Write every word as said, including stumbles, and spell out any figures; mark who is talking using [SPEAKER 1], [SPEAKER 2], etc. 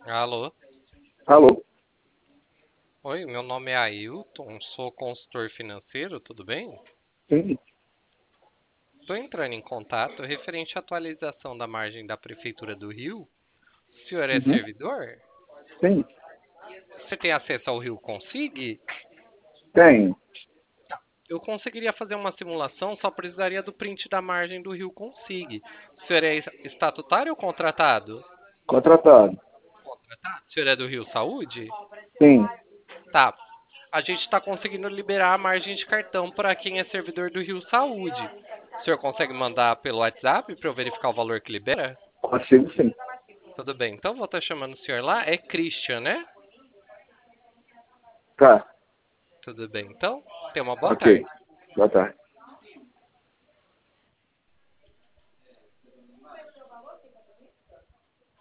[SPEAKER 1] Alô?
[SPEAKER 2] Alô?
[SPEAKER 1] Oi, meu nome é Ailton, sou consultor financeiro, tudo bem?
[SPEAKER 2] Sim.
[SPEAKER 1] Estou entrando em contato referente à atualização da margem da Prefeitura do Rio. O senhor é
[SPEAKER 2] Uhum.
[SPEAKER 1] servidor?
[SPEAKER 2] Sim.
[SPEAKER 1] Você tem acesso ao Rio Consig?
[SPEAKER 2] Tenho.
[SPEAKER 1] Eu conseguiria fazer uma simulação, só precisaria do print da margem do Rio Consig. O senhor é estatutário ou contratado?
[SPEAKER 2] Contratado.
[SPEAKER 1] Contratado? O senhor é do Rio Saúde?
[SPEAKER 2] Sim.
[SPEAKER 1] Tá. A gente está conseguindo liberar a margem de cartão para quem é servidor do Rio Saúde. O senhor consegue mandar pelo WhatsApp para eu verificar o valor que libera?
[SPEAKER 2] Consigo sim.
[SPEAKER 1] Tudo bem, então vou estar chamando o senhor lá. É Christian, né?
[SPEAKER 2] Tá.
[SPEAKER 1] Tudo bem, então. Tenha uma boa
[SPEAKER 2] Ok.
[SPEAKER 1] tarde.
[SPEAKER 2] Boa tarde.